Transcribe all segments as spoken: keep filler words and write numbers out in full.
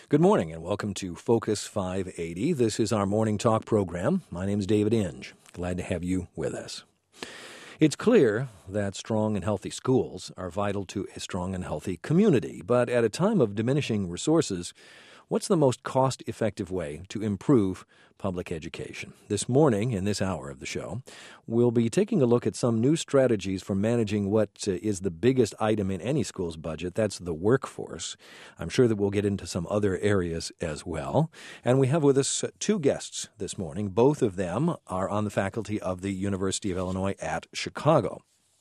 Good morning and welcome to Focus five eighty. This is our morning talk program. My name is David Inge. Glad to have you with us. It's clear that strong and healthy schools are vital to a strong and healthy community. But at a time of diminishing resources, what's the most cost-effective way to improve public education? This morning, in this hour of the show, we'll be taking a look at some new strategies for managing what uh, is the biggest item in any school's budget. That's the workforce. I'm sure that we'll get into some other areas as well. And we have with us uh, two guests this morning. Both of them are on the faculty of the University of Illinois at Chicago.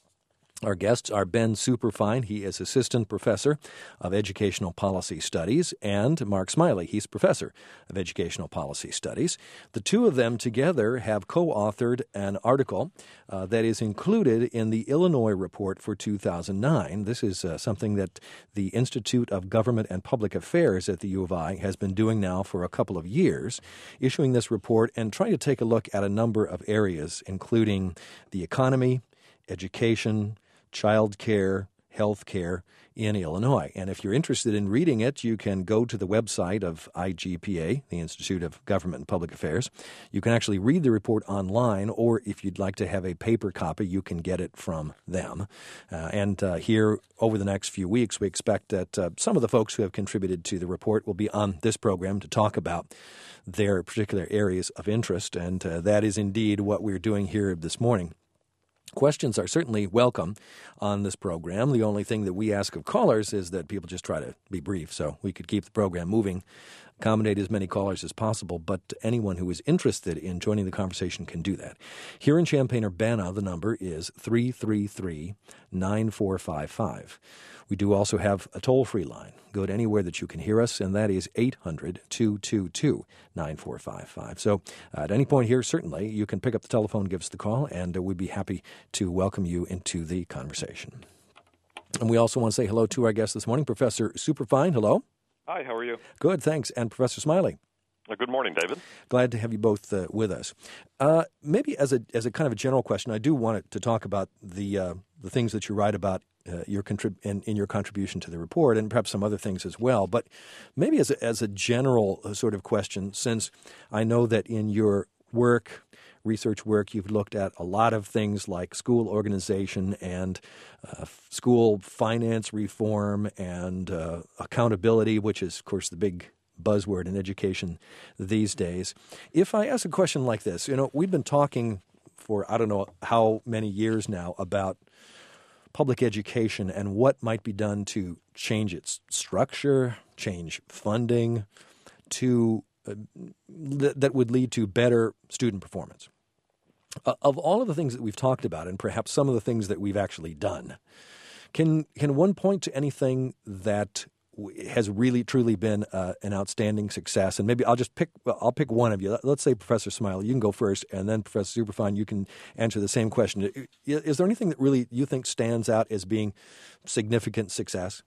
Our guests are Ben Superfine. He is Assistant Professor of Educational Policy Studies, and Mark Smiley. He's Professor of Educational Policy Studies. The two of them together have co-authored an article uh, that is included in the Illinois Report for two thousand nine. This is uh, something that the Institute of Government and Public Affairs at the U of I has been doing now for a couple of years, issuing this report and trying to take a look at a number of areas, including the economy, education, child care, health care in Illinois. And if you're interested in reading it, you can go to the website of I G P A, the Institute of Government and Public Affairs. You can actually read the report online, or if you'd like to have a paper copy, you can get it from them. Uh, and uh, here, over the next few weeks, we expect that uh, some of the folks who have contributed to the report will be on this program to talk about their particular areas of interest. And uh, that is indeed what we're doing here this morning. Questions are certainly welcome on this program. The only thing that we ask of callers is that people just try to be brief so we could keep the program moving, accommodate as many callers as possible, but anyone who is interested in joining the conversation can do that. Here in Champaign-Urbana, the number is three three three, nine four five five. We do also have a toll-free line. Go to anywhere that you can hear us, and that is eight hundred, two two two, nine four five five. So uh, at any point here, certainly, you can pick up the telephone, give us the call, and uh, we'd be happy to welcome you into the conversation. And we also want to say hello to our guest this morning, Professor Superfine. Hello. Hi, how are you? Good, thanks. And Professor Smiley. Uh, good morning, David. Glad to have you both uh, with us. Uh, maybe as a as a kind of a general question, I do want to talk about the uh, the things that you write about uh, your contrib- in, in your contribution to the report, and perhaps some other things as well. But maybe as a, as a general uh, sort of question, since I know that in your work, research work, you've looked at a lot of things like school organization and uh, school finance reform and uh, accountability, which is, of course, the big buzzword in education these days. If I ask a question like this, you know, we've been talking for I don't know how many years now about public education and what might be done to change its structure, change funding, to uh, th- that would lead to better student performance. Uh, of all of the things that we've talked about, and perhaps some of the things that we've actually done, can can one point to anything that has really truly been uh, an outstanding success? And maybe I'll just pick I'll pick one of you. Let's say Professor Smiley, you can go first, and then Professor Superfine, you can answer the same question. Is there anything that really you think stands out as being significant success?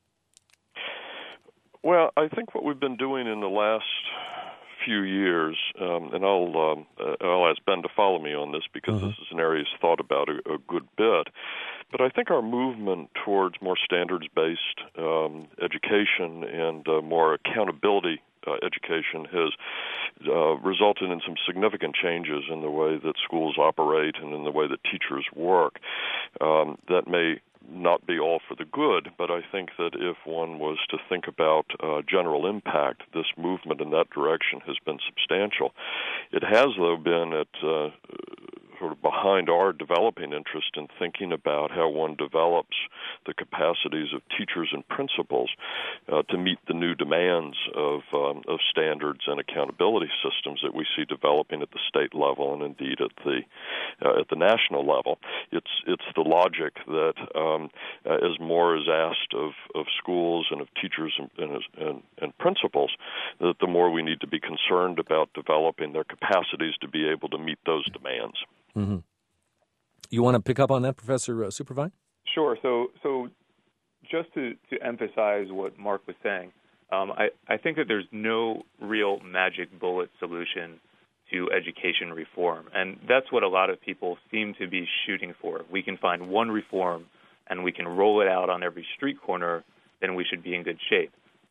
Well, I think what we've been doing in the last few years, um, and I'll um, uh, I'll ask Ben to follow me on this because mm-hmm. this is an area he's thought about a, a good bit. But I think our movement towards more standards-based um, education and uh, more accountability uh, education has uh, resulted in some significant changes in the way that schools operate and in the way that teachers work. Um, that may not be all for the good, but I think that if one was to think about uh, general impact, this movement in that direction has been substantial. It has, though, been at uh, sort of behind our developing interest in thinking about how one develops the capacities of teachers and principals uh, to meet the new demands of um, of standards and accountability systems that we see developing at the state level and indeed at the uh, at the national level. It's it's the logic that um, uh, as more is asked of, of schools and of teachers and, and, and, and principals, that the more we need to be concerned about developing their capacities to be able to meet those demands. Mm-hmm. You want to pick up on that, Professor uh, Superfine? Sure. So, so just to, to emphasize what Mark was saying, um, I, I think that there's no real magic bullet solution to education reform, and that's what a lot of people seem to be shooting for. We can find one reform and we can roll it out on every street corner, then we should be in good shape.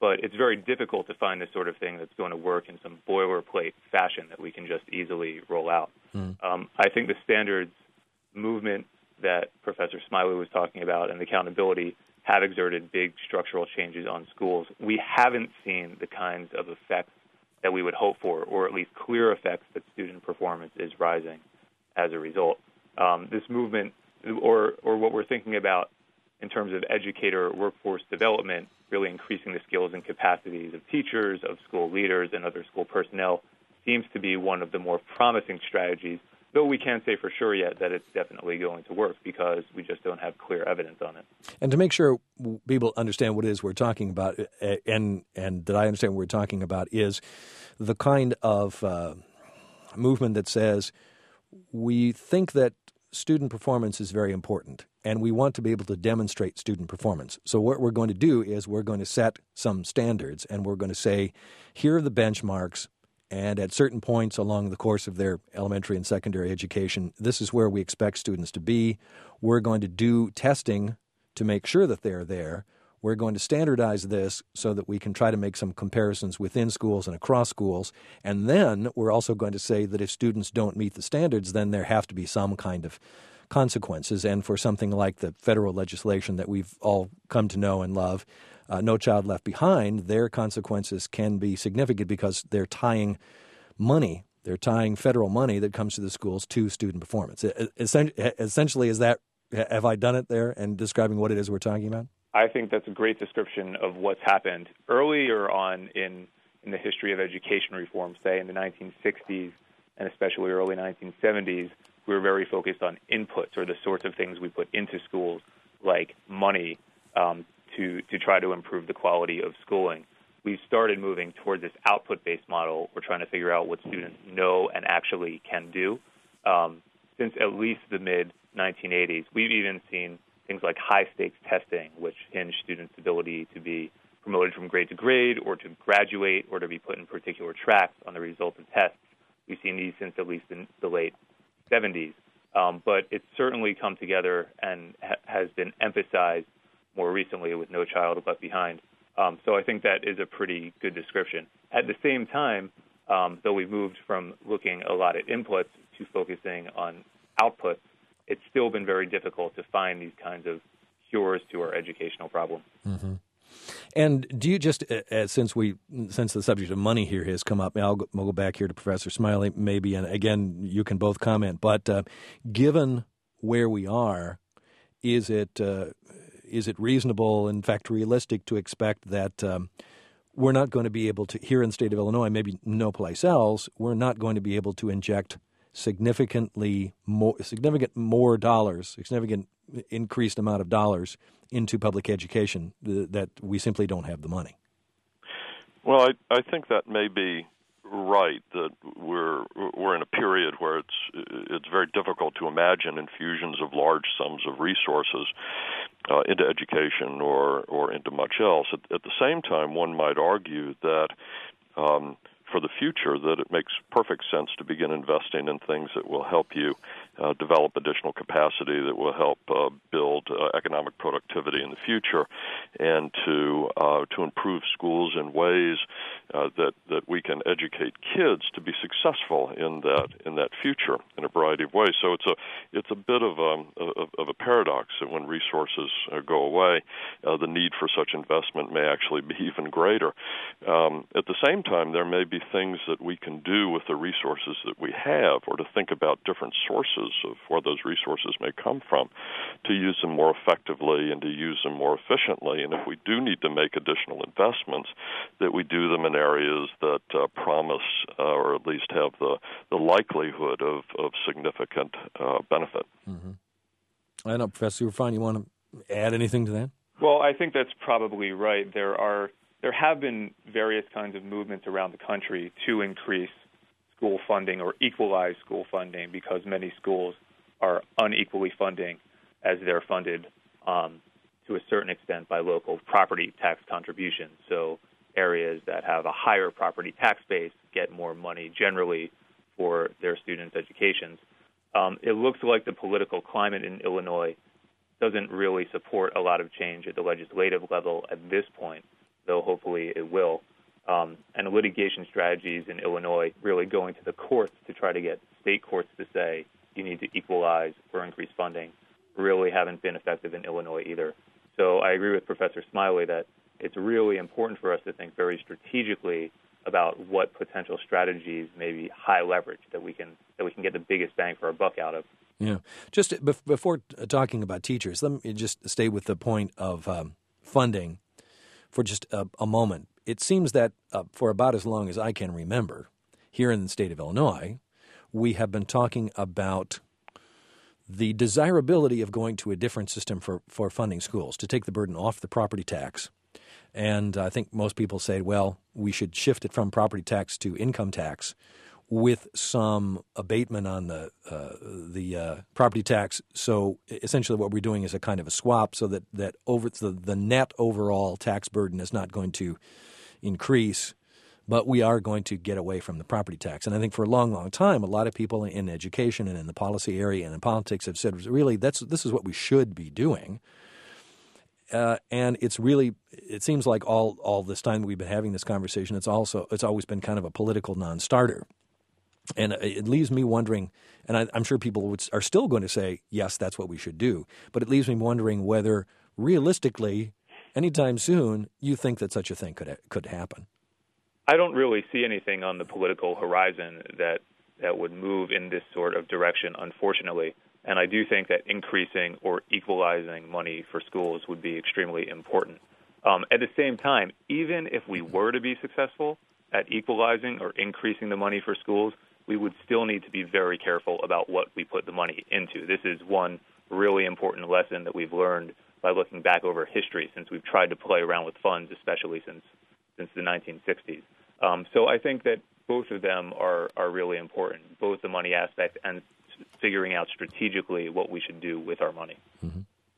but it's very difficult to find the sort of thing that's going to work in some boilerplate fashion that we can just easily roll out. Mm. Um, I think the standards movement that Professor Smiley was talking about and accountability have exerted big structural changes on schools. We haven't seen the kinds of effects that we would hope for, or at least clear effects that student performance is rising as a result. Um, this movement, or or what we're thinking about in terms of educator workforce development, really increasing the skills and capacities of teachers, of school leaders, and other school personnel, seems to be one of the more promising strategies, though we can't say for sure yet that it's definitely going to work because we just don't have clear evidence on it. And to make sure people understand what it is we're talking about, and and that I understand what we're talking about, is the kind of uh, movement that says we think that student performance is very important, and we want to be able to demonstrate student performance. So what we're going to do is we're going to set some standards, and we're going to say, here are the benchmarks, and at certain points along the course of their elementary and secondary education, this is where we expect students to be. We're going to do testing to make sure that they're there. We're going to standardize this so that we can try to make some comparisons within schools and across schools. And then we're also going to say that if students don't meet the standards, then there have to be some kind of consequences. And for something like the federal legislation that we've all come to know and love, uh, No Child Left Behind, their consequences can be significant because they're tying money, they're tying federal money that comes to the schools to student performance. Essentially, is that, have I done it there and describing what it is we're talking about? I think that's a great description of what's happened earlier on in, in the history of education reform, say in the nineteen sixties and especially early nineteen seventies. We were very focused on inputs, or the sorts of things we put into schools, like money, um, to, to try to improve the quality of schooling. We've started moving towards this output-based model. We're trying to figure out what students know and actually can do. Um, since at least the mid nineteen eighties, we've even seen things like high-stakes testing, which hinge students' ability to be promoted from grade to grade or to graduate or to be put in particular tracks on the results of tests. We've seen these since at least in the late seventies. Um, but it's certainly come together and ha- has been emphasized more recently with No Child Left Behind. Um, so I think that is a pretty good description. At the same time, um, though we've moved from looking a lot at inputs to focusing on outputs, it's still been very difficult to find these kinds of cures to our educational problem. Mm-hmm. And do you just, uh, since we, since the subject of money here has come up, I'll go, we'll go back here to Professor Smiley maybe, and again, you can both comment, but uh, given where we are, is it uh, is it reasonable, in fact realistic, to expect that um, we're not going to be able to, here in the state of Illinois, maybe no place else, we're not going to be able to inject significantly more, significant more dollars, significant increased amount of dollars into public education, th- that we simply don't have the money? Well, I, I think that may be right, that we're we're in a period where it's it's very difficult to imagine infusions of large sums of resources uh, into education or, or into much else. At, at the same time, one might argue that um, for the future, that it makes perfect sense to begin investing in things that will help you uh, develop additional capacity, that will help uh, build uh, economic productivity in the future, and to uh, to improve schools in ways uh, that that we can educate kids to be successful in that in that future in a variety of ways. So it's a it's a bit of um, of, of a paradox that when resources uh, go away, uh, the need for such investment may actually be even greater. Um, at the same time, there may be things that we can do with the resources that we have, or to think about different sources of where those resources may come from, to use them more effectively and to use them more efficiently. And if we do need to make additional investments, that we do them in areas that uh, promise uh, or at least have the, the likelihood of, of significant uh, benefit. Mm-hmm. I know, Professor Rufine, you want to add anything to that? Well, I think that's probably right. There are There have been various kinds of movements around the country to increase school funding or equalize school funding, because many schools are unequally funding as they're funded um, to a certain extent by local property tax contributions. So areas that have a higher property tax base get more money generally for their students' educations. Um, it looks like the political climate in Illinois doesn't really support a lot of change at the legislative level at this point. though hopefully it will. Um, and litigation strategies in Illinois, really going to the courts to try to get state courts to say you need to equalize or increase funding, really haven't been effective in Illinois either. So I agree with Professor Smiley that it's really important for us to think very strategically about what potential strategies may be high leverage that we can that we can get the biggest bang for our buck out of. Yeah. Just bef- before talking about teachers, let me just stay with the point of um, funding for just a, a moment. It seems that uh, for about as long as I can remember, here in the state of Illinois, we have been talking about the desirability of going to a different system for, for funding schools, to take the burden off the property tax. And I think most people say, well, we should shift it from property tax to income tax with some abatement on the uh, the uh, property tax. So essentially what we're doing is a kind of a swap so that, that over the, the net overall tax burden is not going to increase, but we are going to get away from the property tax. And I think for a long, long time, a lot of people in education and in the policy area and in politics have said, really, that's this is what we should be doing. Uh, and it's really, it seems like all all this time that we've been having this conversation, it's also it's always been kind of a political non-starter. And it leaves me wondering, and I, I'm sure people would, are still going to say, yes, that's what we should do. But it leaves me wondering whether realistically, anytime soon, you think that such a thing could could happen. I don't really see anything on the political horizon that that would move in this sort of direction, unfortunately. And I do think that increasing or equalizing money for schools would be extremely important. Um, at the same time, even if we were to be successful at equalizing or increasing the money for schools, we would still need to be very careful about what we put the money into. This is one really important lesson that we've learned by looking back over history since we've tried to play around with funds, especially since since the nineteen sixties. Um, so I think that both of them are, are really important, both the money aspect and figuring out strategically what we should do with our money. Mm-hmm.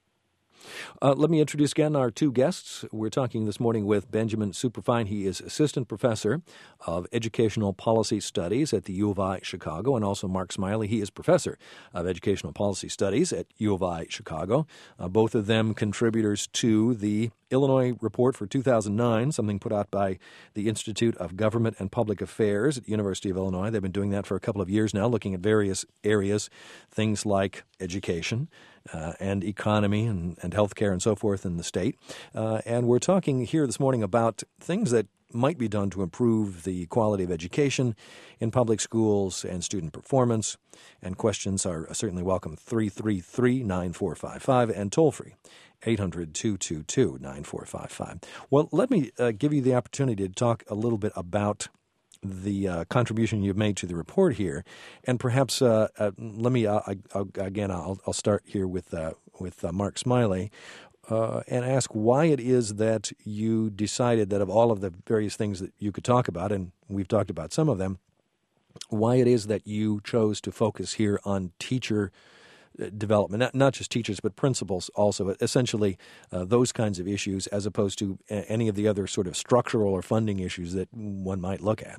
Uh, let me introduce again our two guests. We're talking this morning with Benjamin Superfine. He is Assistant Professor of Educational Policy Studies at the U of I Chicago, and also Mark Smiley. He is Professor of Educational Policy Studies at U of I Chicago. Uh, both of them contributors to the Illinois Report for two thousand nine, something put out by the Institute of Government and Public Affairs at the University of Illinois. They've been doing that for a couple of years now, looking at various areas, things like education, Uh, and economy and, and healthcare and so forth in the state. Uh, and we're talking here this morning about things that might be done to improve the quality of education in public schools and student performance. And questions are certainly welcome, three three three, nine four five five, and toll-free, eight hundred, two two two, nine four five five. Well, let me uh, give you the opportunity to talk a little bit about the uh, contribution you've made to the report here, and perhaps uh, uh, let me uh, I, I'll, again I'll, I'll start here with uh, with uh, Mark Smiley uh, and ask why it is that you decided that of all of the various things that you could talk about, and we've talked about some of them, why it is that you chose to focus here on teacher development, not, not just teachers, but principals also, essentially uh, those kinds of issues, as opposed to any of the other sort of structural or funding issues that one might look at.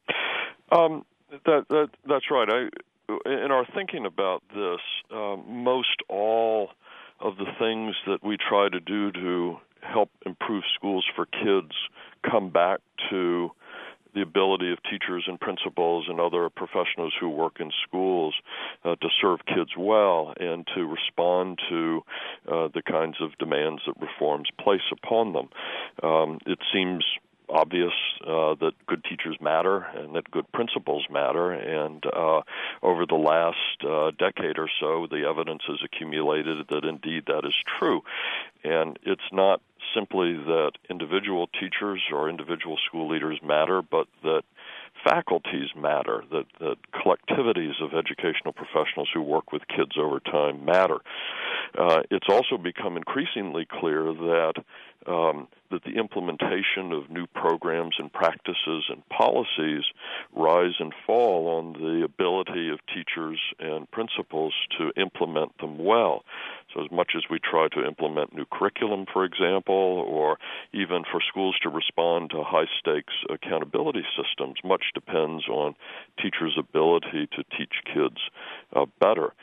Um, that, that that's right. I, in our thinking about this, um, most all of the things that we try to do to help improve schools for kids come back to the ability of teachers and principals and other professionals who work in schools uh, to serve kids well and to respond to uh, the kinds of demands that reforms place upon them. Um, it seems obvious uh, that good teachers matter and that good principals matter, and uh, over the last uh, decade or so, the evidence has accumulated that indeed that is true. And it's not simply that individual teachers or individual school leaders matter, but that faculties matter, that, that collectivities of educational professionals who work with kids over time matter. Uh, it's also become increasingly clear that um, that the implementation of new programs and practices and policies rise and fall on the ability of teachers and principals to implement them well. So as much as we try to implement new curriculum, for example, or even for schools to respond to high-stakes accountability systems, much depends on teachers' ability to teach kids uh, better.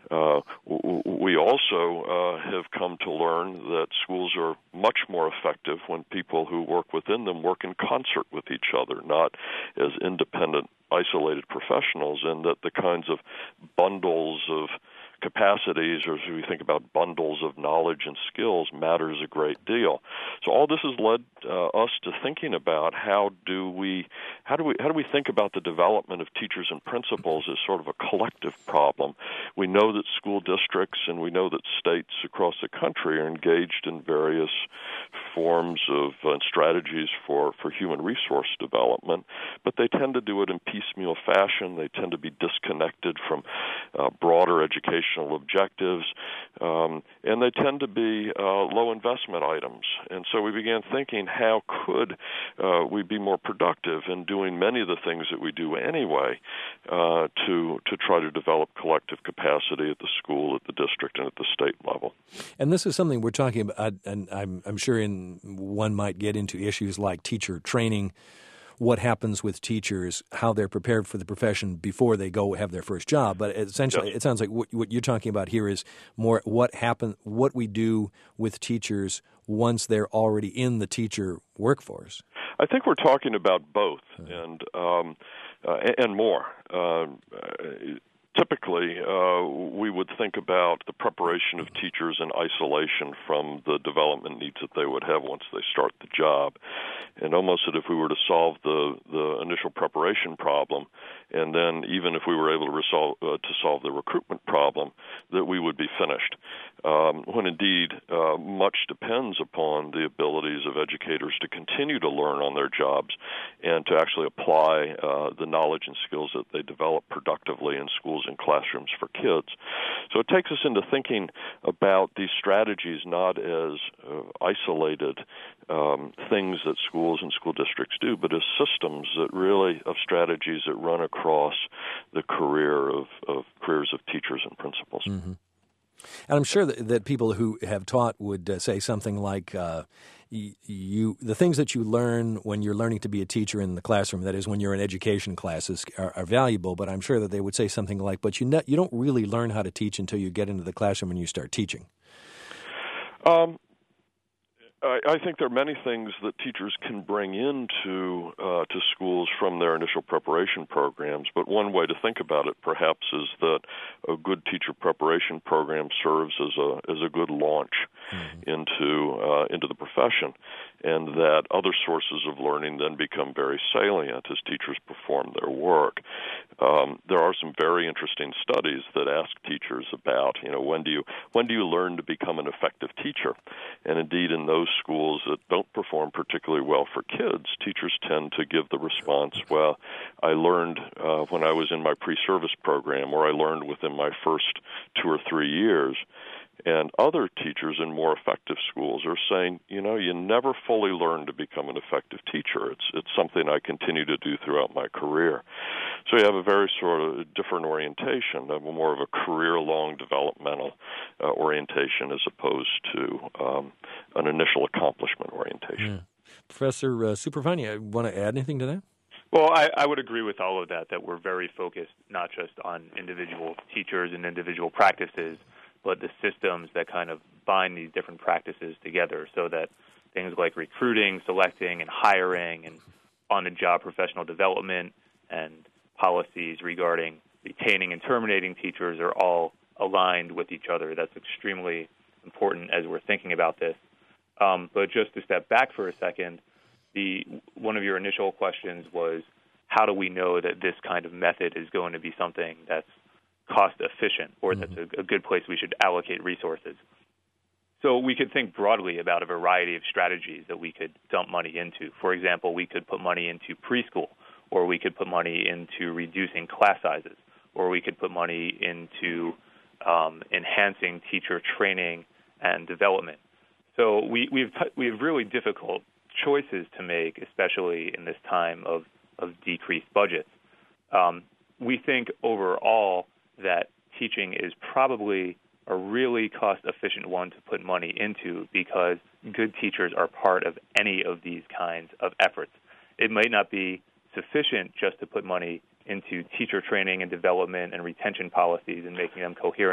Uh, w- we also uh, have come to learn that schools are much more effective when people who work within them work in concert with each other, not as independent, isolated professionals, and that the kinds of bundles of capacities, or as we think about bundles of knowledge and skills, matters a great deal. So all this has led uh, us to thinking about how do we how do we how do we think about the development of teachers and principals as sort of a collective problem. We know that school districts and we know that states across the country are engaged in various forms of uh, strategies for, for human resource development, but they tend to do it in piecemeal fashion. They tend to be disconnected from uh, broader educational objectives, um, and they tend to be uh, low investment items. And so we began thinking, how could uh, we be more productive in doing many of the things that we do anyway uh, to to try to develop collective capacity at the school, at the district, and at the state level. And this is something we're talking about, and I'm, I'm sure in one might get into issues like teacher training, what happens with teachers, how they're prepared for the profession before they go have their first job. But essentially, yes. It sounds like what, what you're talking about here is more what happen, what we do with teachers once they're already in the teacher workforce. I think we're talking about both and um, uh, and more. Uh, Typically, uh, we would think about the preparation of teachers in isolation from the development needs that they would have once they start the job. And almost as if we were to solve the, the initial preparation problem, and then even if we were able to, resolve, uh, to solve the recruitment problem, that we would be finished. Um, when indeed uh, much depends upon the abilities of educators to continue to learn on their jobs and to actually apply uh, the knowledge and skills that they develop productively in schools and classrooms for kids. So it takes us into thinking about these strategies not as uh, isolated um, things that schools and school districts do, but as systems that really, of strategies that run across the career of, of careers of teachers and principals. Mm-hmm. And I'm sure that, that people who have taught would uh, say something like, uh, you, the things that you learn when you're learning to be a teacher in the classroom, that is when you're in education classes, are, are valuable, but I'm sure that they would say something like, but you, ne- you don't really learn how to teach until you get into the classroom and you start teaching. Um. I, I think there are many things that teachers can bring into uh, to schools from their initial preparation programs, but one way to think about it perhaps is that a good teacher preparation program serves as a as a good launch mm-hmm. into uh, into the profession, and that other sources of learning then become very salient as teachers perform their work. Um, there are some very interesting studies that ask teachers about, you know, when do you when do you learn to become an effective teacher? And indeed, in those schools that don't perform particularly well for kids, teachers tend to give the response, well, I learned uh, when I was in my pre-service program, or I learned within my first two or three years. And other teachers in more effective schools are saying, you know, you never fully learn to become an effective teacher. It's it's something I continue to do throughout my career. So you have a very sort of different orientation, a more of a career-long developmental uh, orientation as opposed to um, an initial accomplishment orientation. Yeah. Professor uh, Superfine, you want to add anything to that? Well, I, I would agree with all of that, that we're very focused not just on individual teachers and individual practices, but the systems that kind of bind these different practices together so that things like recruiting, selecting, and hiring, and on-the-job professional development, and policies regarding retaining and terminating teachers are all aligned with each other. That's extremely important as we're thinking about this. Um, but just to step back for a second, the one of your initial questions was, how do we know that this kind of method is going to be something that's cost efficient, or mm-hmm. that's a, a good place we should allocate resources? So we could think broadly about a variety of strategies that we could dump money into. For example, we could put money into preschool, or we could put money into reducing class sizes, or we could put money into um, enhancing teacher training and development. So we, we, have t- we have really difficult choices to make, especially in this time of, of decreased budgets. Um, we think overall that teaching is probably a really cost-efficient one to put money into because good teachers are part of any of these kinds of efforts. It might not be sufficient just to put money into teacher training and development and retention policies and making them coherent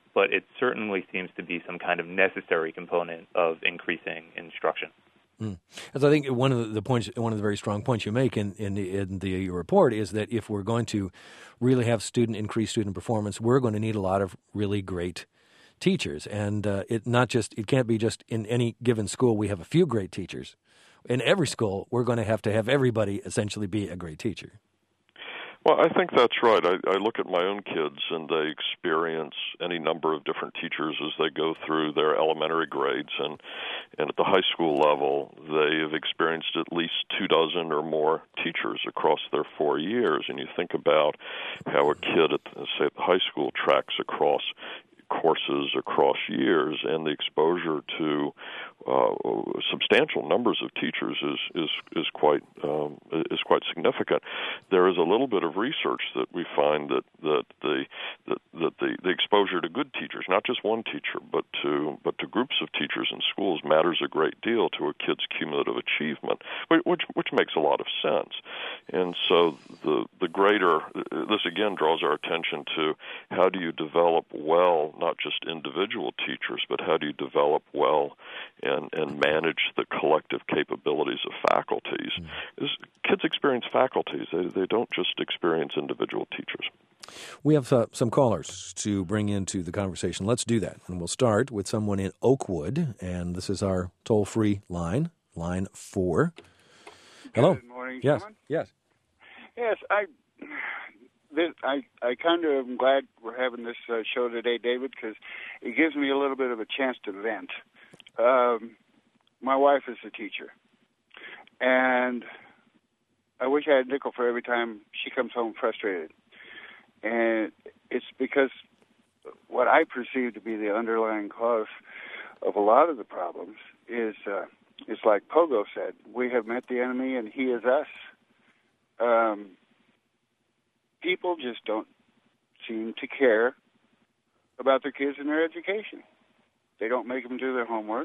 but it certainly seems to be some kind of necessary component of increasing instruction. Mm. As I think one of the points, one of the very strong points you make in, in, the, in the report is that if we're going to really have student increase student performance, we're going to need a lot of really great teachers, and uh, it not just it can't be just in any given school we have a few great teachers. In every school, we're going to have to have everybody essentially be a great teacher. Well, I think that's right. I, I look at my own kids, and they experience any number of different teachers as they go through their elementary grades, and and at the high school level, they have experienced at least two dozen or more teachers across their four years. And you think about how a kid at, the, say, at the high school tracks across courses across years, and the exposure to uh, substantial numbers of teachers is is is quite um, is quite significant. There is a little bit of research that we find that that the that, that the, the exposure to good teachers, not just one teacher, but to but to groups of teachers in schools, matters a great deal to a kid's cumulative achievement, which which makes a lot of sense. And so the the greater this again draws our attention to how do you develop well not just individual teachers, but how do you develop well and, and manage the collective capabilities of faculties? Mm-hmm. Is, kids experience faculties. They, they don't just experience individual teachers. We have uh, some callers to bring into the conversation. Let's do that. And we'll start with someone in Oakwood, and this is our toll-free line, line four. Hello. Good morning, yes. gentlemen. Yes. Yes, I... This, I, I kind of am glad we're having this uh, show today, David, because it gives me a little bit of a chance to vent. Um, my wife is a teacher, and I wish I had a nickel for every time she comes home frustrated. And it's because what I perceive to be the underlying cause of a lot of the problems is, uh, it's like Pogo said, we have met the enemy and he is us. Um People just don't seem to care about their kids and their education. They don't make them do their homework.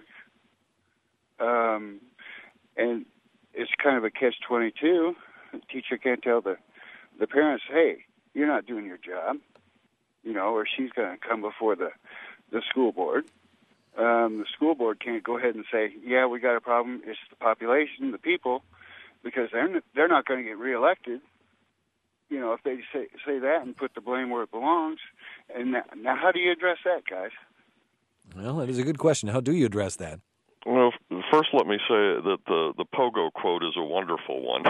Um, and it's kind of a catch twenty-two. The teacher can't tell the, the parents, hey, you're not doing your job, you know, or she's going to come before the, the school board. Um, the school board can't go ahead and say, yeah, we got a problem. It's the population, the people, because they're, they're not going to get reelected. You know, if they say say that and put the blame where it belongs. And now, now, how do you address that, guys? Well, that is a good question. How do you address that? Well, first let me say that the, the Pogo quote is a wonderful one.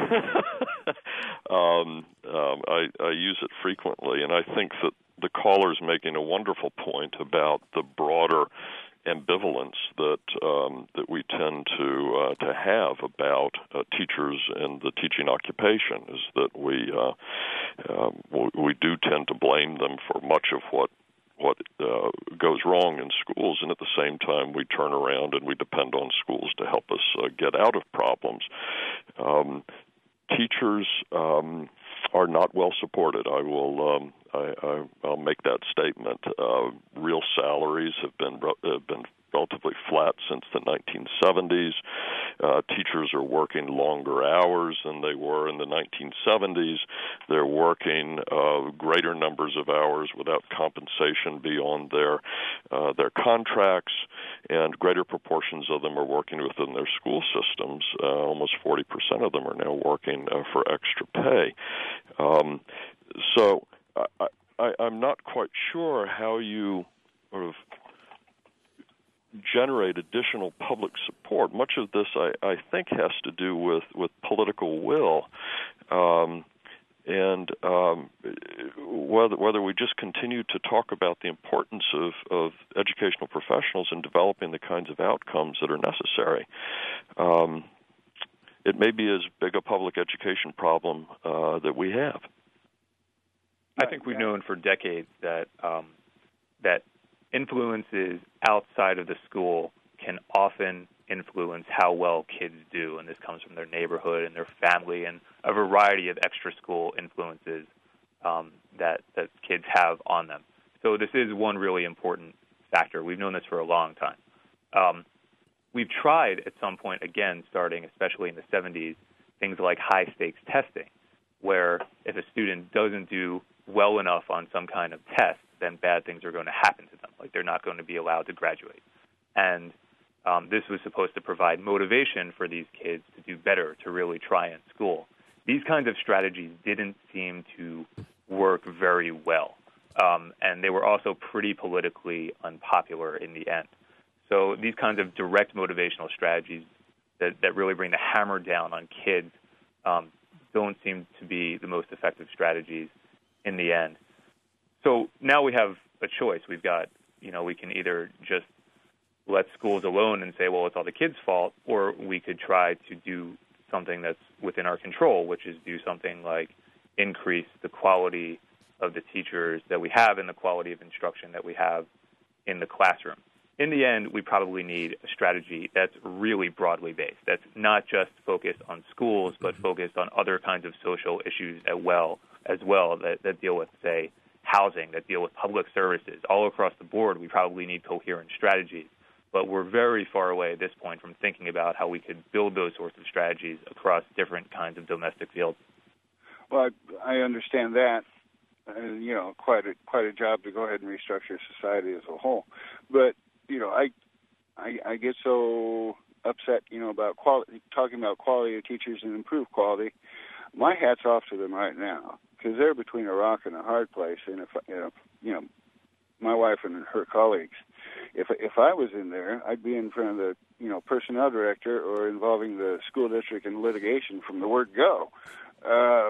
um, um, I, I use it frequently, and I think that the caller's making a wonderful point about the broader ambivalence that um, that we tend to uh, to have about uh, teachers and the teaching occupation. Is that we uh, uh, we do tend to blame them for much of what what uh, goes wrong in schools, and at the same time we turn around and we depend on schools to help us uh, get out of problems. Um, teachers um, are not well supported. I will. Um, I, I, I'll make that statement. Uh, real salaries have been have been relatively flat since the nineteen seventies. Uh, teachers are working longer hours than they were in the nineteen seventies. They're working uh, greater numbers of hours without compensation beyond their uh, their contracts, and greater proportions of them are working within their school systems. Uh, almost forty percent of them are now working uh, for extra pay. Um, so I, I, I'm not quite sure how you sort of generate additional public support. Much of this, I, I think, has to do with, with political will, um, and um, whether whether we just continue to talk about the importance of, of educational professionals in developing the kinds of outcomes that are necessary. Um, it may be as big a public education problem uh, that we have. I think we've known for decades that um, that influences outside of the school can often influence how well kids do, and this comes from their neighborhood and their family and a variety of extra-school influences um, that, that kids have on them. So this is one really important factor. We've known this for a long time. Um, we've tried at some point, again, starting especially in the seventies, things like high-stakes testing, where if a student doesn't do well enough on some kind of test, then bad things are going to happen to them, like they're not going to be allowed to graduate. And um, this was supposed to provide motivation for these kids to do better, to really try in school. These kinds of strategies didn't seem to work very well, um, and they were also pretty politically unpopular in the end. So these kinds of direct motivational strategies that, that really bring the hammer down on kids um, don't seem to be the most effective strategies in the end. So now we have a choice. We've got, you know, we can either just let schools alone and say, well, it's all the kids' fault, or we could try to do something that's within our control, which is do something like increase the quality of the teachers that we have and the quality of instruction that we have in the classroom. In the end, we probably need a strategy that's really broadly based, that's not just focused on schools, but focused on other kinds of social issues as well, as well that, that deal with, say, housing, that deal with public services. All across the board, we probably need coherent strategies. But we're very far away at this point from thinking about how we could build those sorts of strategies across different kinds of domestic fields. Well, I, I understand that. Uh, you know, quite a quite a job to go ahead and restructure society as a whole. But you know, I, I, I get so upset, you know, about quality, talking about quality of teachers and improved quality. My hat's off to them right now, because they're between a rock and a hard place. And if you know, you know, my wife and her colleagues, if if I was in there, I'd be in front of the you know personnel director or involving the school district in litigation from the word go. Uh,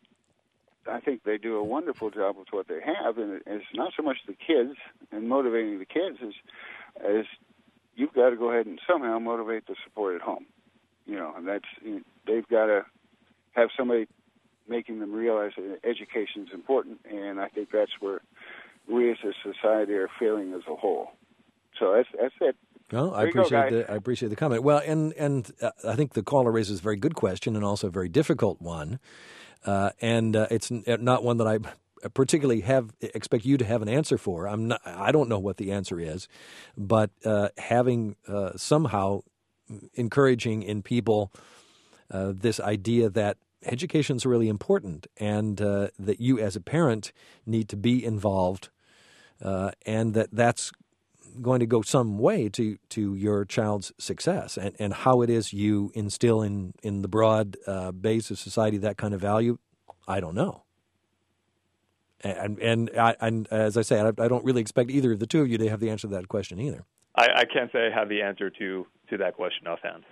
I think they do a wonderful job with what they have, and it's not so much the kids and motivating the kids as as you've got to go ahead and somehow motivate the support at home. You know, and that's they've got to have somebody making them realize that education is important, and I think that's where we as a society are failing as a whole. So that's that's it. Well, I appreciate the I appreciate the comment. Well, and and uh, I think the caller raises a very good question and also a very difficult one, uh, and uh, it's not one that I particularly have expect you to have an answer for. I'm not. I don't know what the answer is, but uh, having uh, somehow encouraging in people uh, this idea that education is really important and uh, that you as a parent need to be involved, uh, and that that's going to go some way to, to your child's success, and, and how it is you instill in, in the broad uh, base of society that kind of value, I don't know. And and, I, and as I say, I, I don't really expect either of the two of you to have the answer to that question either. I, I can't say I have the answer to, to that question offhand.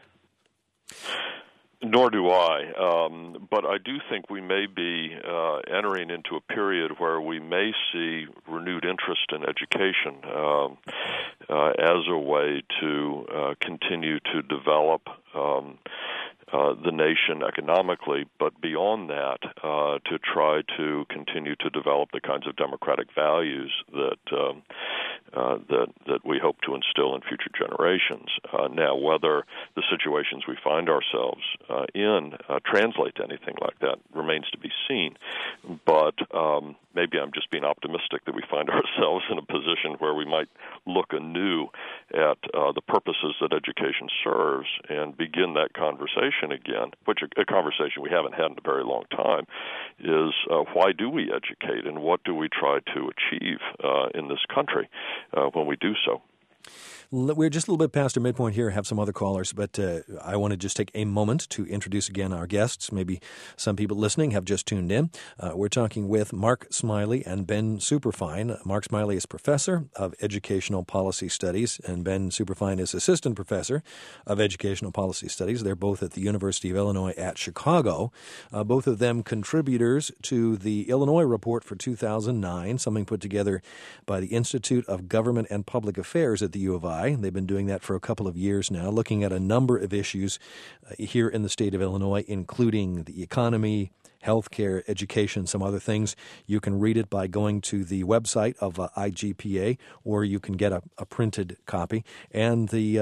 Nor do I, um, but I do think we may be uh, entering into a period where we may see renewed interest in education um, uh, as a way to uh, continue to develop um, uh, the nation economically, but beyond that, uh, to try to continue to develop the kinds of democratic values that um, Uh, that that we hope to instill in future generations. Uh, now, whether the situations we find ourselves uh, in uh, translate to anything like that remains to be seen. But um, maybe I'm just being optimistic that we find ourselves in a position where we might look anew at uh, the purposes that education serves and begin that conversation again, which a, a conversation we haven't had in a very long time, is uh, why do we educate and what do we try to achieve uh, in this country Uh, when we do so. We're just a little bit past our midpoint here, have some other callers, but uh, I want to just take a moment to introduce again our guests. Maybe some people listening have just tuned in. Uh, we're talking with Mark Smiley and Ben Superfine. Mark Smiley is professor of educational policy studies, and Ben Superfine is assistant professor of educational policy studies. They're both at the University of Illinois at Chicago. Uh, both of them contributors to the Illinois Report for two thousand nine, something put together by the Institute of Government and Public Affairs at the U of I. They've been doing that for a couple of years now, looking at a number of issues uh, here in the state of Illinois, including the economy, healthcare, education, some other things. You can read it by going to the website of uh, I G P A, or you can get a, a printed copy. And the uh,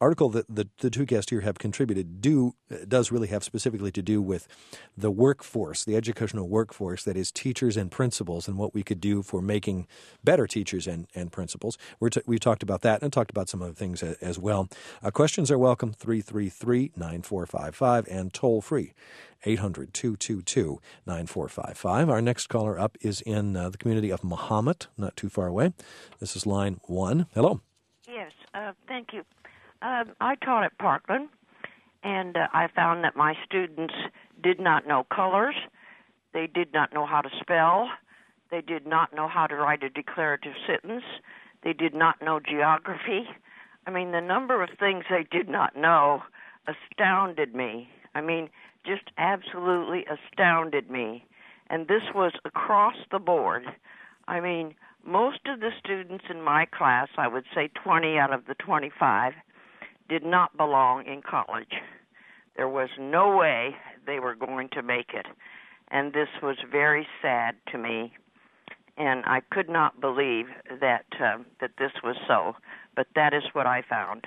article that the, the two guests here have contributed do does really have specifically to do with the workforce, the educational workforce that is teachers and principals, and what we could do for making better teachers and, and principals. We're t- we talked about that and talked about some other things a, as well. Uh, questions are welcome, three three three, nine four five five, and toll-free, eight hundred, two two two, nine four five five. Our next caller up is in uh, the community of Mahomet, not too far away. This is line one. Hello. Yes, uh, thank you. Um, I taught at Parkland, and uh, I found that my students did not know colors. They did not know how to spell. They did not know how to write a declarative sentence. They did not know geography. I mean, the number of things they did not know astounded me. I mean, just absolutely astounded me. And this was across the board. I mean, most of the students in my class, I would say twenty out of the twenty-five, did not belong in college. There was no way they were going to make it. And this was very sad to me. And I could not believe that uh, that this was so. But that is what I found.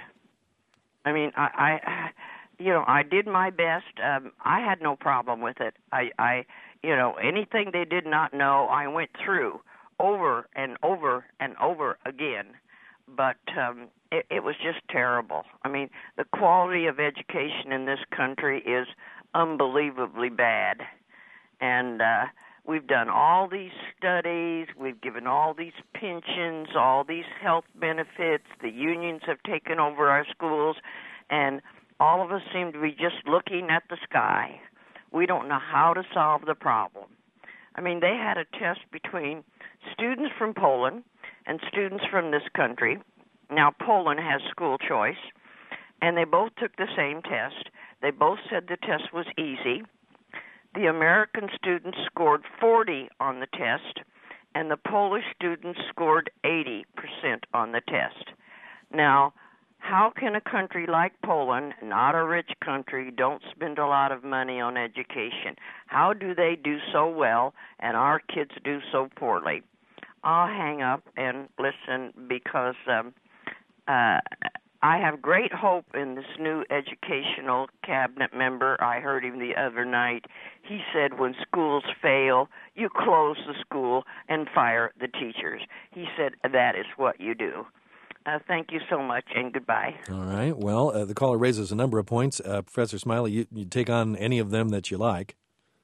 I mean, I, I you know, I did my best. Um, I had no problem with it. I, I, you know, anything they did not know, I went through over and over and over again. But um, it, it was just terrible. I mean, the quality of education in this country is unbelievably bad. And uh, we've done all these studies. We've given all these pensions, all these health benefits. The unions have taken over our schools. And all of us seem to be just looking at the sky. We don't know how to solve the problem. I mean, they had a test between students from Poland and students from this country. Now, Poland has school choice, and they both took the same test. They both said the test was easy. The American students scored forty on the test, and the Polish students scored eighty percent on the test. Now, how can a country like Poland, not a rich country, don't spend a lot of money on education? How do they do so well and our kids do so poorly? I'll hang up and listen because um, uh, I have great hope in this new educational cabinet member. I heard him the other night. He said when schools fail, you close the school and fire the teachers. He said that is what you do. Uh, thank you so much, and goodbye. All right. Well, uh, the caller raises a number of points. Uh, Professor Smiley, you, you take on any of them that you like.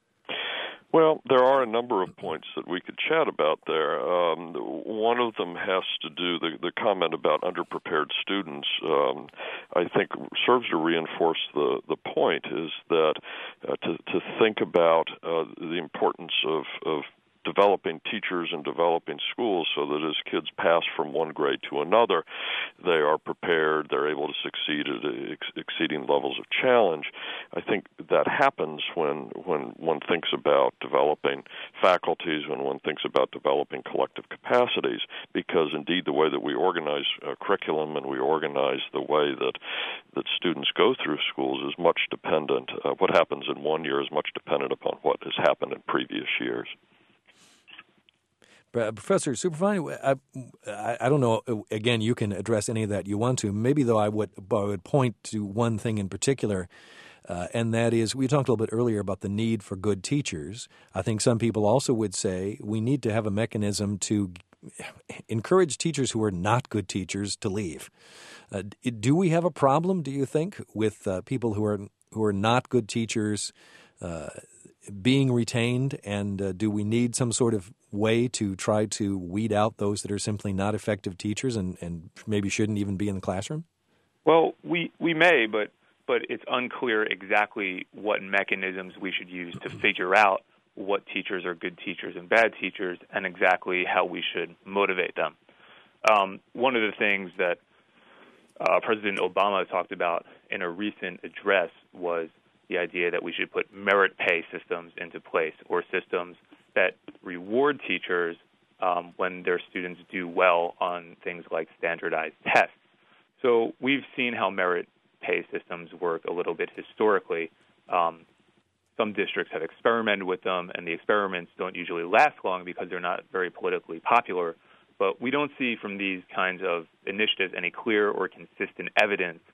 Well, there are a number of points that we could chat about there. Um, one of them has to do, the, the comment about underprepared students, um, I think serves to reinforce the, the point, is that uh, to, to think about uh, the importance of, of developing teachers and developing schools so that as kids pass from one grade to another, they are prepared, they're able to succeed at ex- exceeding levels of challenge. I think that happens when when one thinks about developing faculties, when one thinks about developing collective capacities, because indeed the way that we organize uh, curriculum and we organize the way that that students go through schools is much dependent. Uh, what happens in one year is much dependent upon what has happened in previous years. Uh, Professor Superfine, I, I, I don't know, again, you can address any of that you want to. Maybe, though, I would, I would point to one thing in particular, uh, and that is we talked a little bit earlier about the need for good teachers. I think some people also would say we need to have a mechanism to encourage teachers who are not good teachers to leave. Uh, do we have a problem, do you think, with uh, people who are who are not good teachers uh, being retained, and uh, do we need some sort of way to try to weed out those that are simply not effective teachers and, and maybe shouldn't even be in the classroom? Well, we, we may, but but it's unclear exactly what mechanisms we should use to figure out what teachers are good teachers and bad teachers and exactly how we should motivate them. Um, one of the things that uh, President Obama talked about in a recent address was the idea that we should put merit pay systems into place, or systems that reward teachers um, when their students do well on things like standardized tests. So we've seen how merit pay systems work a little bit historically. Um, some districts have experimented with them, and the experiments don't usually last long because they're not very politically popular. But we don't see from these kinds of initiatives any clear or consistent evidence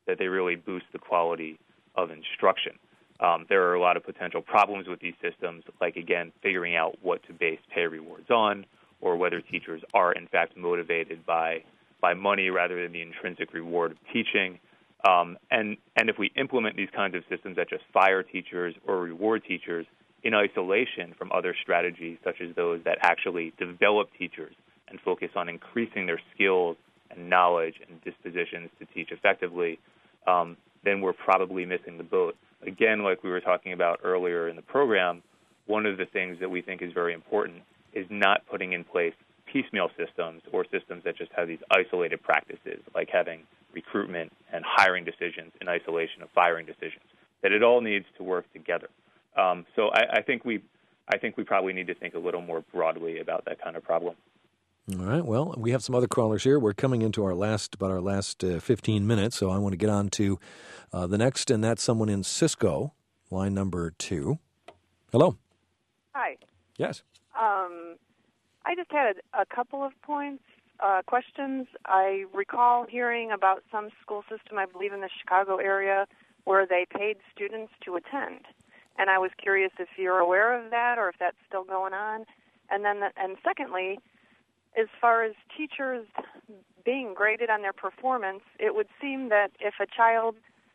that they really boost the quality of instruction. Um, there are a lot of potential problems with these systems, like, again, figuring out what to base pay rewards on, or whether teachers are, in fact, motivated by by money rather than the intrinsic reward of teaching. Um, and, and if we implement these kinds of systems that just fire teachers or reward teachers in isolation from other strategies, such as those that actually develop teachers and focus on increasing their skills and knowledge and dispositions to teach effectively, um, then we're probably missing the boat. Again, like we were talking about earlier in the program, one of the things that we think is very important is not putting in place piecemeal systems or systems that just have these isolated practices, like having recruitment and hiring decisions in isolation of firing decisions, that it all needs to work together. Um, so I, I think we I think we probably need to think a little more broadly about that kind of problem. All right. Well, we have some other callers here. We're coming into our last, about our last uh, fifteen minutes, so I want to get on to uh, the next, and that's someone in Cisco, line number two. Hello. Hi. Yes. Um, I just had a, a couple of points, uh, questions. I recall hearing about some school system, I believe in the Chicago area, where they paid students to attend. And I was curious if you're aware of that or if that's still going on. And then, the, and secondly, as far as teachers being graded on their performance, it would seem that if a child,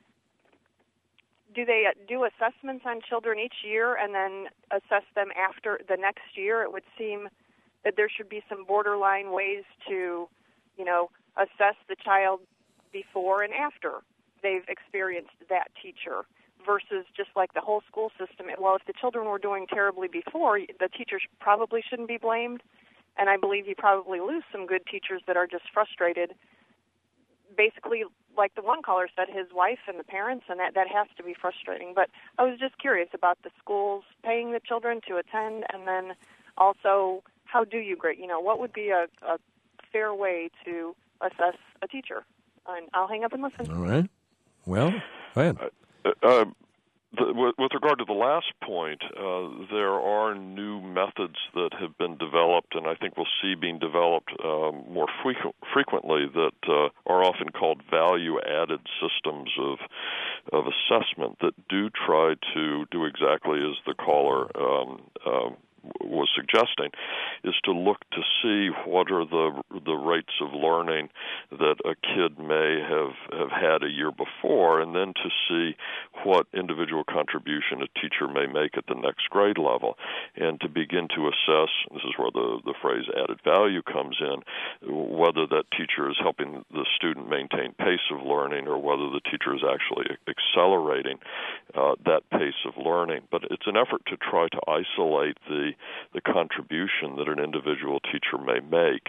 do they do assessments on children each year and then assess them after the next year? It would seem that there should be some borderline ways to, you know, assess the child before and after they've experienced that teacher versus just like the whole school system. Well, if the children were doing terribly before, the teachers probably shouldn't be blamed. And I believe you probably lose some good teachers that are just frustrated. Basically, like the one caller said, his wife and the parents, and that, that has to be frustrating. But I was just curious about the schools paying the children to attend, and then also how do you grade? You know, what would be a, a fair way to assess a teacher? And I'll hang up and listen. All right. Well, go ahead. Uh, uh, The, with, with regard to the last point, uh, there are new methods that have been developed, and I think we'll see being developed um, more frequent, frequently that uh, are often called value-added systems of of assessment that do try to do exactly as the caller um, uh, was suggesting, is to look to see what are the the rates of learning that a kid may have, have had a year before, and then to see what individual contribution a teacher may make at the next grade level, and to begin to assess, this is where the, the phrase added value comes in, whether that teacher is helping the student maintain pace of learning or whether the teacher is actually accelerating uh, that pace of learning. But it's an effort to try to isolate the the contribution that an individual teacher may make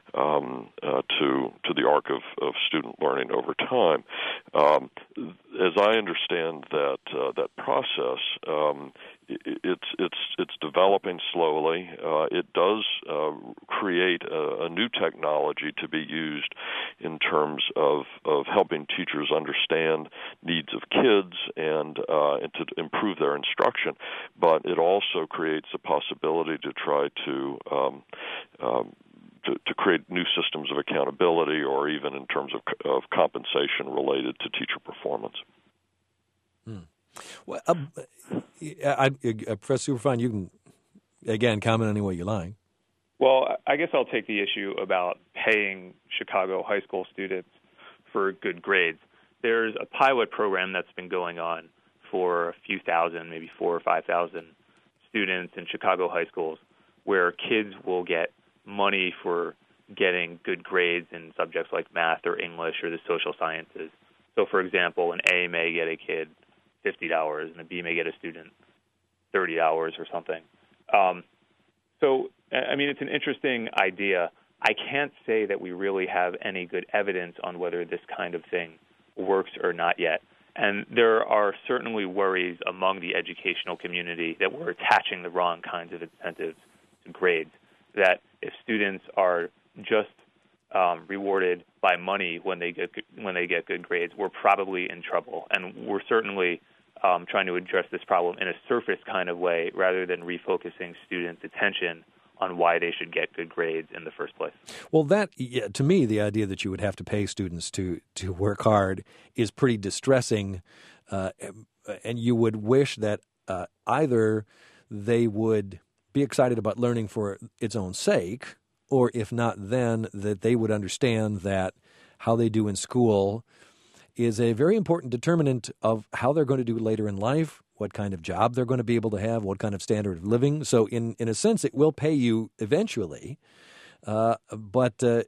um, uh, to to the arc of, of student learning over time. Um, as I understand that uh, that process, um, it's it's it's developing slowly. Uh, it does uh, create a, a new technology to be used in terms of, of helping teachers understand needs of kids and uh, and to improve their instruction. But it also creates a possibility to try to um, um, to, to create new systems of accountability, or even in terms of of compensation related to teacher performance. Hmm. Well, um, I, I, Professor Superfine, you can, again, comment any way you like. Well, I guess I'll take the issue about paying Chicago high school students for good grades. There's a pilot program that's been going on for a few thousand, maybe four or five thousand students in Chicago high schools, where kids will get money for getting good grades in subjects like math or English or the social sciences. So, for example, an A may get a kid fifty dollars, and a B may get a student thirty dollars or something. Um, so, I mean, it's an interesting idea. I can't say that we really have any good evidence on whether this kind of thing works or not yet. And there are certainly worries among the educational community that we're attaching the wrong kinds of incentives to grades, that if students are just um, rewarded by money when they get when they get good grades, we're probably in trouble. And we're certainly um, trying to address this problem in a surface kind of way rather than refocusing students' attention on why they should get good grades in the first place. Well, that yeah, to me, the idea that you would have to pay students to, to work hard is pretty distressing, uh, and you would wish that uh, either they would be excited about learning for its own sake, or if not then, that they would understand that how they do in school is a very important determinant of how they're going to do later in life, what kind of job they're going to be able to have, what kind of standard of living. So in, in a sense, it will pay you eventually. Uh, but uh,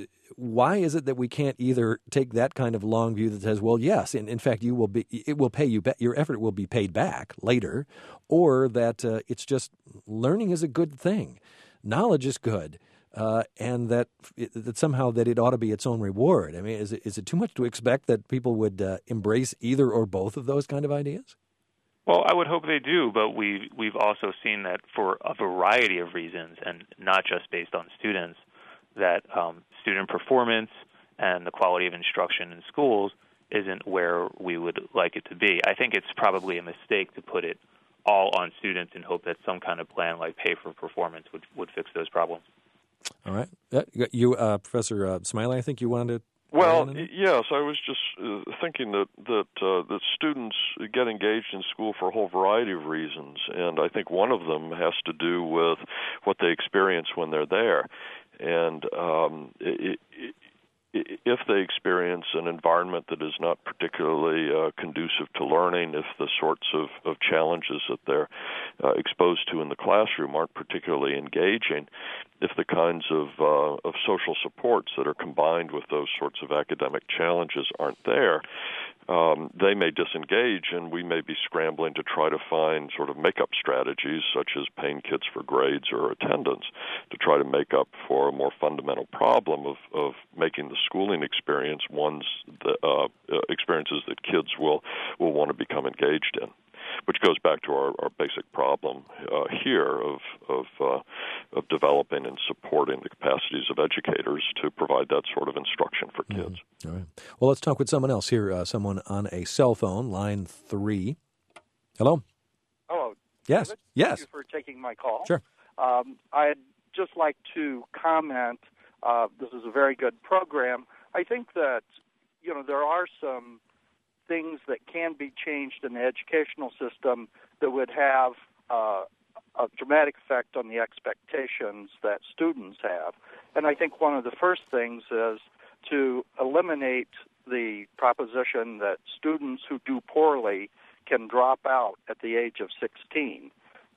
why is it that we can't either take that kind of long view that says, well, yes, in, in fact, you will be, it will pay you, ba- your effort will be paid back later, or that uh, it's just learning is a good thing. Knowledge is good. Uh, and that that somehow that it ought to be its own reward. I mean, is it, is it too much to expect that people would uh, embrace either or both of those kind of ideas? Well, I would hope they do, but we've, we've also seen that for a variety of reasons, and not just based on students, that um, student performance and the quality of instruction in schools isn't where we would like it to be. I think it's probably a mistake to put it all on students and hope that some kind of plan like pay for performance would, would fix those problems. All right. Uh, you, uh, Professor uh, Smiley, I think you wanted to... Well, yes, I was just uh, thinking that that uh, that students get engaged in school for a whole variety of reasons, and I think one of them has to do with what they experience when they're there. And um, it, it, if they experience an environment that is not particularly uh, conducive to learning, if the sorts of, of challenges that they're uh, exposed to in the classroom aren't particularly engaging, if the kinds of, uh, of social supports that are combined with those sorts of academic challenges aren't there, um, they may disengage, and we may be scrambling to try to find sort of make-up strategies, such as paying kids for grades or attendance, to try to make up for a more fundamental problem of, of making the schooling experience ones that, uh, experiences that kids will, will want to become engaged in. Which goes back to our, our basic problem uh, here of of, uh, of developing and supporting the capacities of educators to provide that sort of instruction for kids. Mm-hmm. All right. Well, let's talk with someone else here. Uh, someone on a cell phone, line three. Hello. Hello. Yes. David. Yes. Thank you for taking my call. Sure. Um, I'd just like to comment. Uh, this is a very good program. I think that you know there are some things that can be changed in the educational system that would have uh, a dramatic effect on the expectations that students have. And I think one of the first things is to eliminate the proposition that students who do poorly can drop out at the age of sixteen,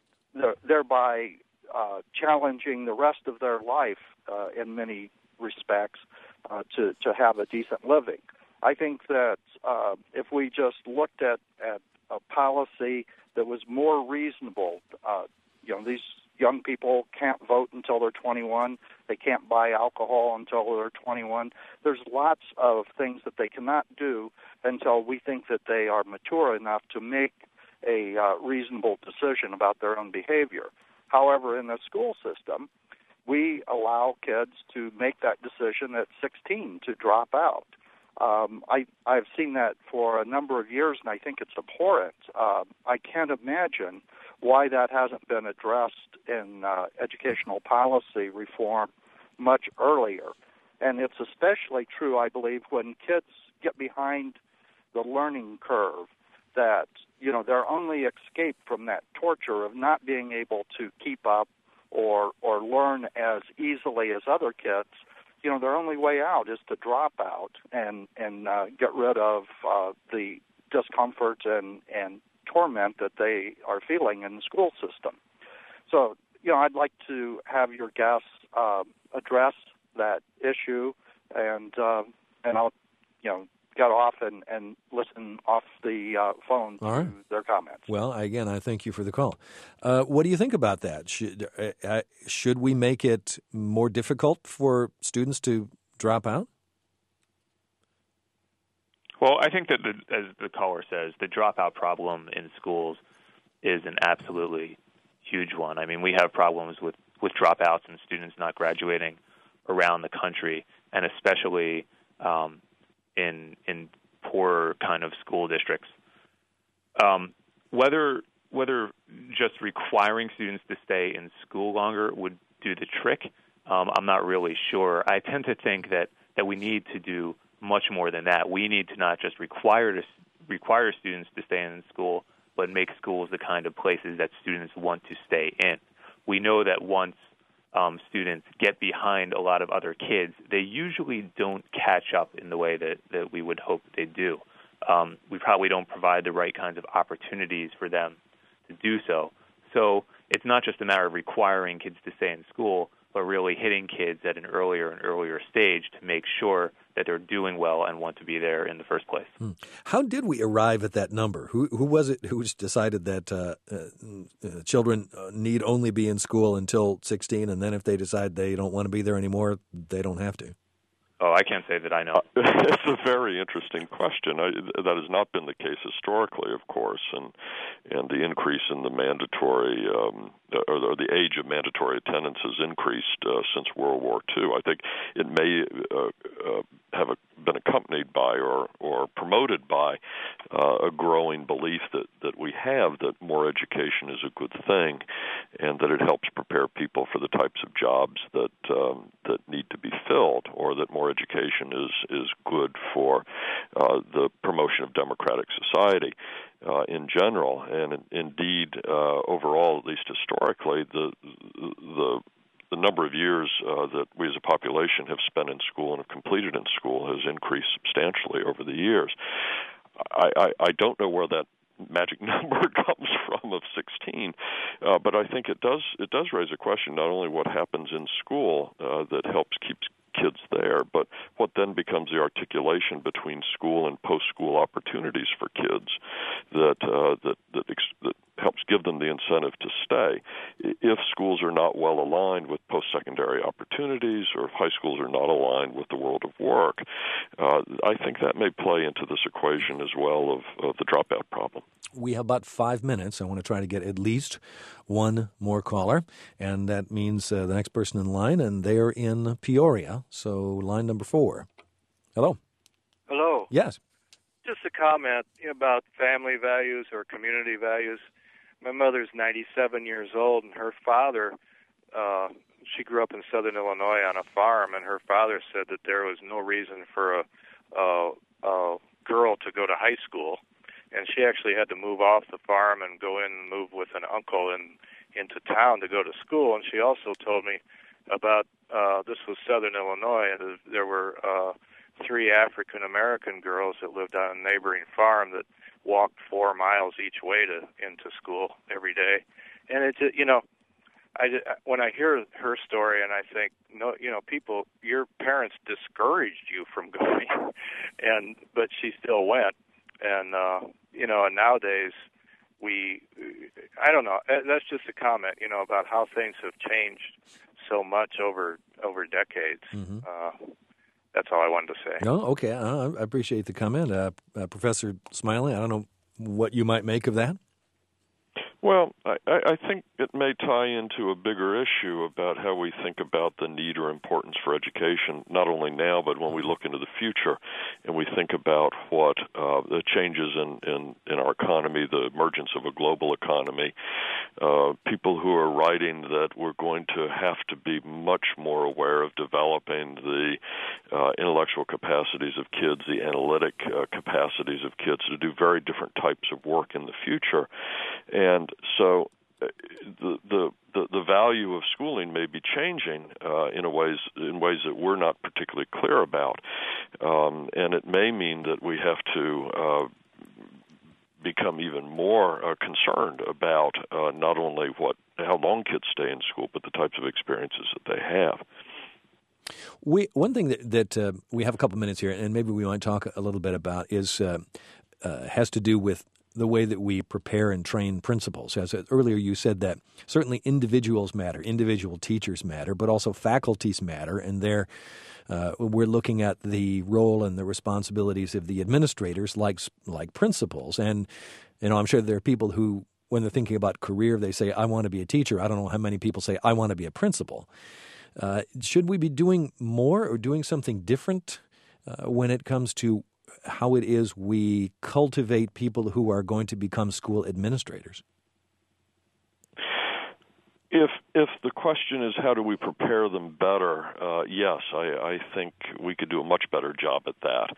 thereby uh, challenging the rest of their life uh, in many respects uh, to, to have a decent living. I think that uh, if we just looked at, at a policy that was more reasonable, uh, you know, these young people can't vote until they're twenty-one. They can't buy alcohol until they're twenty-one. There's lots of things that they cannot do until we think that they are mature enough to make a uh, reasonable decision about their own behavior. However, in the school system, we allow kids to make that decision at sixteen to drop out. Um, I, I've seen that for a number of years, and I think it's abhorrent. Uh, I can't imagine why that hasn't been addressed in uh, educational policy reform much earlier. And it's especially true, I believe, when kids get behind the learning curve, that, you know, their only escape from that torture of not being able to keep up or, or learn as easily as other kids, you know, their only way out is to drop out and and uh, get rid of uh, the discomfort and, and torment that they are feeling in the school system. So, you know, I'd like to have your guests uh, address that issue, and uh, and I'll, you know, get off and, and listen off the uh, phone All to right. their comments. Well, again, I thank you for the call. Uh, what do you think about that? Should uh, uh, should we make it more difficult for students to drop out? Well, I think that, the, as the caller says, the dropout problem in schools is an absolutely huge one. I mean, we have problems with, with dropouts and students not graduating around the country, and especially um, in in poor kind of school districts. Um, whether whether just requiring students to stay in school longer would do the trick, um, I'm not really sure. I tend to think that, that we need to do much more than that. We need to not just require to, require students to stay in school, but make schools the kind of places that students want to stay in. We know that once um, students get behind a lot of other kids, they usually don't catch up in the way that, that we would hope they do. Um, we probably don't provide the right kinds of opportunities for them to do so. So it's not just a matter of requiring kids to stay in school, but really hitting kids at an earlier and earlier stage to make sure that they're doing well and want to be there in the first place. Hmm. How did we arrive at that number? Who who was it who decided that uh, uh, children need only be in school until sixteen, and then if they decide they don't want to be there anymore, they don't have to? Oh, I can't say that I know. Uh, it's a very interesting question. I, that has not been the case historically, of course, and and the increase in the mandatory um, or, or the age of mandatory attendance has increased uh, since World War Two. I think it may uh, uh, have a, been accompanied by or or promoted by uh, a growing belief that, that we have that more education is a good thing, and that it helps prepare people for the types of jobs that um, that need to be filled, or that more education is is good for uh, the promotion of democratic society uh, in general, and in, indeed uh, overall, at least historically, the the the number of years uh, that we as a population have spent in school and have completed in school has increased substantially over the years. I, I, I don't know where that magic number comes from of sixteen, uh, but I think it does it does raise a question, not only what happens in school uh, that helps keep kids there, but what then becomes the articulation between school and post-school opportunities for kids that uh, that that, ex- that helps give them the incentive to stay. If schools are not well aligned with post-secondary opportunities, or if high schools are not aligned with the world of work, uh, I think that may play into this equation as well of, of the dropout problem. We have about five minutes. I want to try to get at least one more caller, and that means uh, the next person in line, and they're in Peoria. So line number four. Hello. Hello. Yes. Just a comment about family values or community values. My mother's ninety-seven years old, and her father, uh, she grew up in southern Illinois on a farm, and her father said that there was no reason for a, a, a girl to go to high school. And she actually had to move off the farm and go in and move with an uncle in, into town to go to school. And she also told me about, uh, this was southern Illinois, and there were uh, three African-American girls that lived on a neighboring farm that walked four miles each way to into school every day. And it's, you know, I, when I hear her story and I think, no, you know, people, your parents discouraged you from going, and but she still went. And, uh, you know, and nowadays we, I don't know, that's just a comment, you know, about how things have changed so much over over decades. Mm-hmm. Uh, that's all I wanted to say. No, okay. Uh, I appreciate the comment. Uh, uh, Professor Smiley, I don't know what you might make of that. Well, I, I think it may tie into a bigger issue about how we think about the need or importance for education, not only now, but when we look into the future and we think about what uh, the changes in, in, in our economy, the emergence of a global economy, uh, people who are writing that we're going to have to be much more aware of developing the uh, intellectual capacities of kids, the analytic uh, capacities of kids to do very different types of work in the future. And so the, the the the value of schooling may be changing uh, in a ways in ways that we're not particularly clear about, um, and it may mean that we have to uh, become even more uh, concerned about uh, not only what how long kids stay in school, but the types of experiences that they have. We one thing that that uh, we have a couple minutes here, and maybe we want to talk a little bit about is uh, uh, has to do with the way that we prepare and train principals. As earlier you said that certainly individuals matter, individual teachers matter, but also faculties matter, and they're, uh, we're looking at the role and the responsibilities of the administrators like like principals. And, you know, I'm sure there are people who, when they're thinking about career, they say, I want to be a teacher. I don't know how many people say, I want to be a principal. Uh, should we be doing more or doing something different uh, when it comes to how it is we cultivate people who are going to become school administrators? If if the question is how do we prepare them better, uh, yes, I, I think we could do a much better job at that.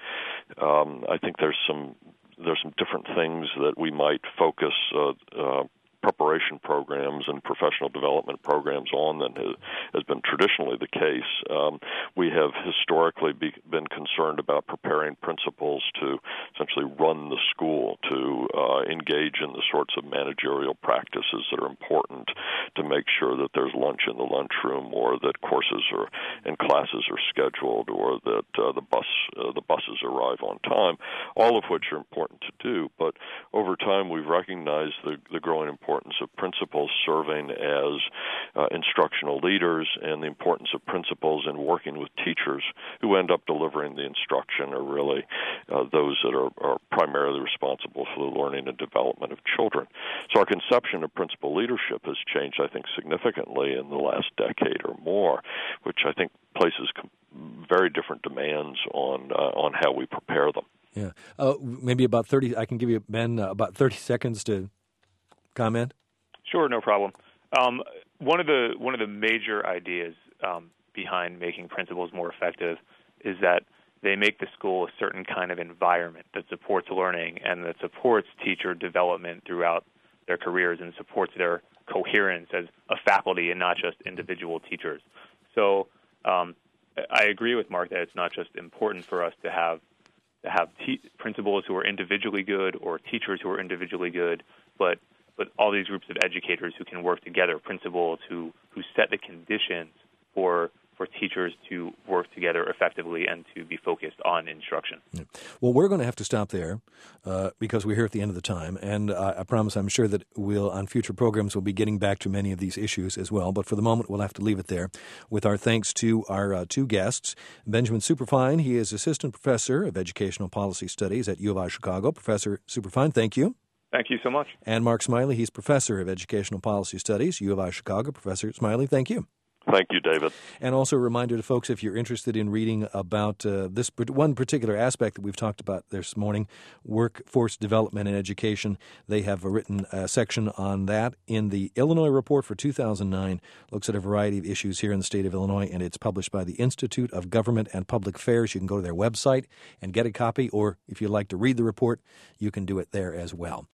Um, I think there's some there's some different things that we might focus uh, uh, preparation programs and professional development programs on than has, has been traditionally the case. Um, we have historically be, been concerned about preparing principals to essentially run the school, to uh, engage in the sorts of managerial practices that are important to make sure that there's lunch in the lunchroom, or that courses are and classes are scheduled, or that uh, the bus uh, the buses arrive on time, all of which are important to do. But over time, we've recognized the, the growing importance importance of principals serving as uh, instructional leaders, and the importance of principals in working with teachers who end up delivering the instruction are really uh, those that are, are primarily responsible for the learning and development of children. So our conception of principal leadership has changed, I think, significantly in the last decade or more, which I think places very different demands on uh, on how we prepare them. Yeah, uh, maybe about thirty. I can give you, Ben, uh, about thirty seconds to comment. Sure, no problem. Um, one of the one of the major ideas um, behind making principals more effective is that they make the school a certain kind of environment that supports learning and that supports teacher development throughout their careers and supports their coherence as a faculty and not just individual teachers. So um, I agree with Mark that it's not just important for us to have to have te- principals who are individually good or teachers who are individually good, but but all these groups of educators who can work together, principals who, who set the conditions for for teachers to work together effectively and to be focused on instruction. Yeah. Well, we're going to have to stop there uh, because we're here at the end of the time, and uh, I promise I'm sure that we'll, on future programs, we'll be getting back to many of these issues as well. But for the moment, we'll have to leave it there with our thanks to our uh, two guests. Benjamin Superfine, he is Assistant Professor of Educational Policy Studies at U of I Chicago. Professor Superfine, thank you. Thank you so much. And Mark Smiley, he's Professor of Educational Policy Studies, U of I Chicago. Professor Smiley, thank you. Thank you, David. And also a reminder to folks, if you're interested in reading about uh, this one particular aspect that we've talked about this morning, workforce development and education, they have written a section on that in the Illinois Report for two thousand nine. Looks at a variety of issues here in the state of Illinois, and it's published by the Institute of Government and Public Affairs. You can go to their website and get a copy, or if you'd like to read the report, you can do it there as well.